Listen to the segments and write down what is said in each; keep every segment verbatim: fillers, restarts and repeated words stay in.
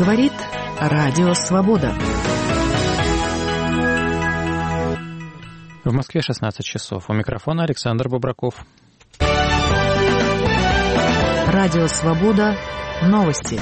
Говорит Радио Свобода. В Москве шестнадцать часов. У микрофона Александр Бобраков. Радио Свобода. Новости.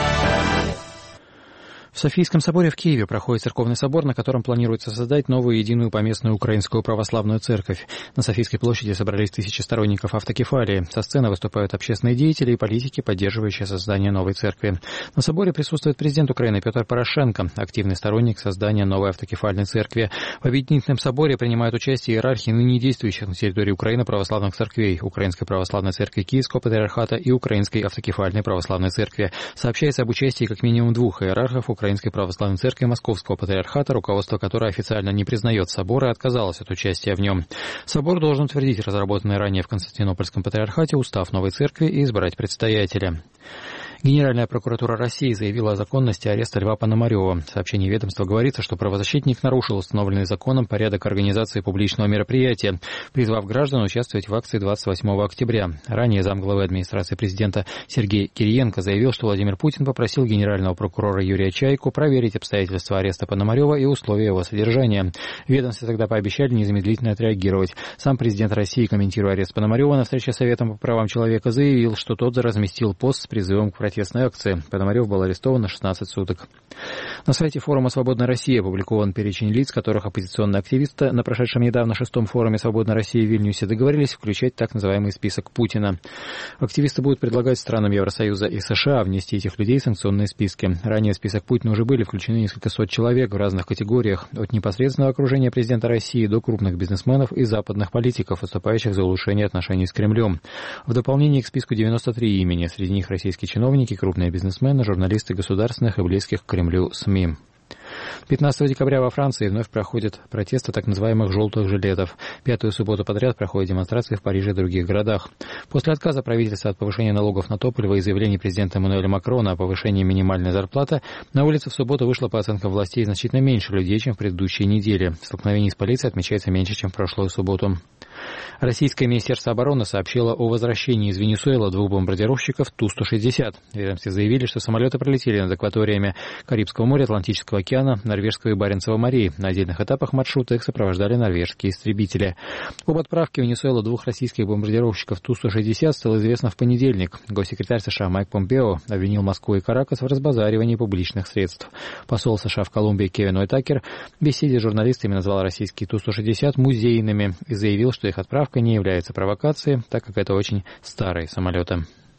В Софийском соборе в Киеве проходит церковный собор, на котором планируется создать новую единую поместную украинскую православную церковь. На Софийской площади собрались тысячи сторонников автокефалии. Со сцены выступают общественные деятели и политики, поддерживающие создание новой церкви. На соборе присутствует президент Украины Петр Порошенко, активный сторонник создания новой автокефальной церкви. В объединительном соборе принимают участие иерархи ныне действующих на территории Украины православных церквей, Украинской православной церкви Киевского патриархата и Украинской автокефальной православной церкви. Сообщается об участии как минимум двух иерархов Украинской православной церкви Московского патриархата, руководство которой официально не признает собор и отказалось от участия в нем. Собор должен утвердить разработанный ранее в Константинопольском патриархате устав новой церкви и избрать предстоятеля. Генеральная прокуратура России заявила о законности ареста Льва Пономарёва. В сообщении ведомства говорится, что правозащитник нарушил установленный законом порядок организации публичного мероприятия, призвав граждан участвовать в акции двадцать восьмого октября. Ранее замглавы администрации президента Сергей Кириенко заявил, что Владимир Путин попросил генерального прокурора Юрия Чайку проверить обстоятельства ареста Пономарёва и условия его содержания. В ведомстве тогда пообещали незамедлительно отреагировать. Сам президент России, комментируя арест Пономарёва на встрече с Советом по правам человека, заявил, что тот разместил пост с призывом к протестной акции. Пономарёв был арестован на шестнадцать суток. На сайте форума «Свободная Россия» опубликован перечень лиц, которых оппозиционные активисты на прошедшем недавно шестом форуме «Свободная Россия» в Вильнюсе договорились включать так называемый список Путина. Активисты будут предлагать странам Евросоюза и США внести этих людей в санкционные списки. Ранее в список Путина уже были включены несколько сот человек в разных категориях, от непосредственного окружения президента России до крупных бизнесменов и западных политиков, выступающих за улучшение отношений с Кремлем. В дополнение к списку девяносто три имени, среди них российские чиновники, крупные бизнесмены, журналисты государственных и близких к Кремлю СМИ. пятнадцатого декабря во Франции вновь проходят протесты так называемых «желтых жилетов». Пятую субботу подряд проходят демонстрации в Париже и других городах. После отказа правительства от повышения налогов на топливо и заявлений президента Эммануэля Макрона о повышении минимальной зарплаты, на улицы в субботу вышло, по оценкам властей, значительно меньше людей, чем в предыдущие недели. Столкновений с полицией отмечается меньше, чем в прошлую субботу. Российское министерство обороны сообщило о возвращении из Венесуэлы двух бомбардировщиков Ту сто шестьдесят. В ведомстве заявили, что самолеты пролетели над акваториями Карибского моря, Атлантического океана, Норвежского и Баренцева морей. На отдельных этапах маршрута их сопровождали норвежские истребители. Об отправке в Венесуэлу двух российских бомбардировщиков Ту сто шестьдесят стало известно в понедельник. Госсекретарь США Майк Помпео обвинил Москву и Каракас в разбазаривании публичных средств. Посол США в Колумбии Кевин Уайтакер в беседе с журналистами назвал российские Ту сто шестьдесят музейными и заявил, что их отправка не является провокацией, так как это очень старые самолеты.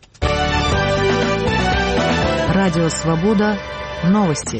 Радио Свобода. Новости.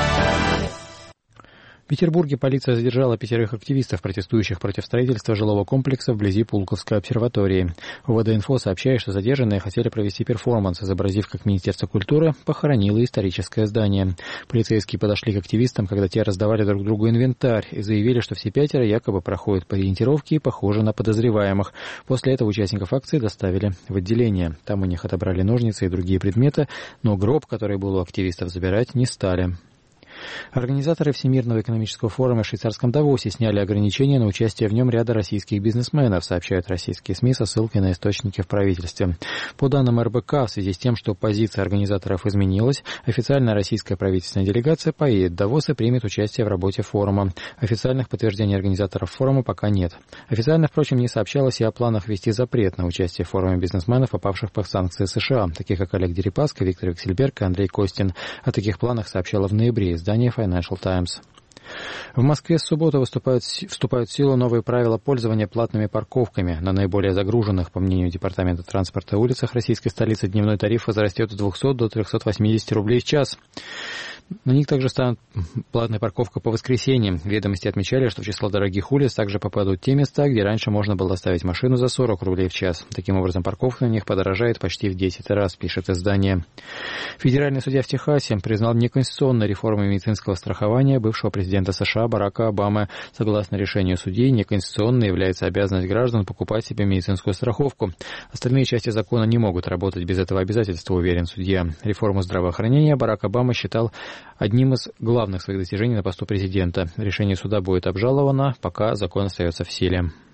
В Петербурге полиция задержала пятерых активистов, протестующих против строительства жилого комплекса вблизи Пулковской обсерватории. УВД-инфо сообщает, что задержанные хотели провести перформанс, изобразив, как Министерство культуры похоронило историческое здание. Полицейские подошли к активистам, когда те раздавали друг другу инвентарь, и заявили, что все пятеро якобы проходят по ориентировке и похожи на подозреваемых. После этого участников акции доставили в отделение. Там у них отобрали ножницы и другие предметы, но гроб, который был у активистов, забирать не стали. Организаторы Всемирного экономического форума в швейцарском Давосе сняли ограничения на участие в нем ряда российских бизнесменов, сообщают российские СМИ со ссылкой на источники в правительстве. По данным эр бэ ка, в связи с тем, что позиция организаторов изменилась, официальная российская правительственная делегация поедет в Давос и примет участие в работе форума. Официальных подтверждений организаторов форума пока нет. Официально, впрочем, не сообщалось и о планах ввести запрет на участие в форуме бизнесменов, попавших под санкции США, таких как Олег Дерипаска, Виктор Виксельберг и Андрей Костин. О таких планах сообщало в ноябре издание Financial Times. В Москве с субботы выступают, вступают в силу новые правила пользования платными парковками. На наиболее загруженных, по мнению Департамента транспорта, улицах российской столицы дневной тариф возрастет с двухсот до трехсот восьмидесяти рублей в час. На них также станет платная парковка по воскресеньям. Ведомости отмечали, что в число дорогих улиц также попадут те места, где раньше можно было оставить машину за сорок рублей в час. Таким образом, парковка на них подорожает почти в десять раз, пишет издание. Федеральный судья в Техасе признал неконституционной реформу медицинского страхования бывшего президента США Барака Обамы. Согласно решению судьи, неконституционной является обязанность граждан покупать себе медицинскую страховку. Остальные части закона не могут работать без этого обязательства, уверен судья. Реформу здравоохранения Барак Обама считал одним из главных своих достижений на посту президента. Решение суда будет обжаловано, пока закон остается в силе.